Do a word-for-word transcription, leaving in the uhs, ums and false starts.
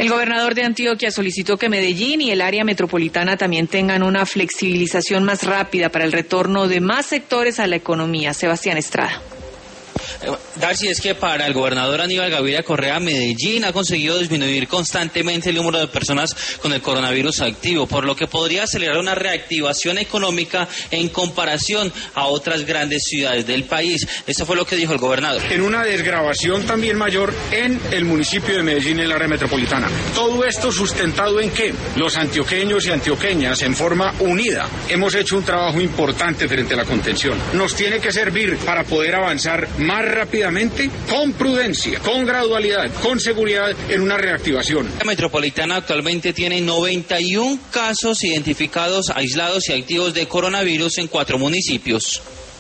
El gobernador de Antioquia solicitó que Medellín y el área metropolitana también tengan una flexibilización más rápida para el retorno de más sectores a la economía. Sebastián Estrada. Darcy, es que para el gobernador Aníbal Gaviria Correa, Medellín ha conseguido disminuir constantemente el número de personas con el coronavirus activo, por lo que podría acelerar una reactivación económica en comparación a otras grandes ciudades del país. Eso fue lo que dijo el gobernador. En una desgravación también mayor en el municipio de Medellín y el área metropolitana. Todo esto sustentado en que los antioqueños y antioqueñas en forma unida hemos hecho un trabajo importante frente a la contención. Nos tiene que servir para poder avanzar más rápidamente, con prudencia, con gradualidad, con seguridad en una reactivación. La metropolitana actualmente tiene noventa y uno casos identificados, aislados y activos de coronavirus en cuatro municipios.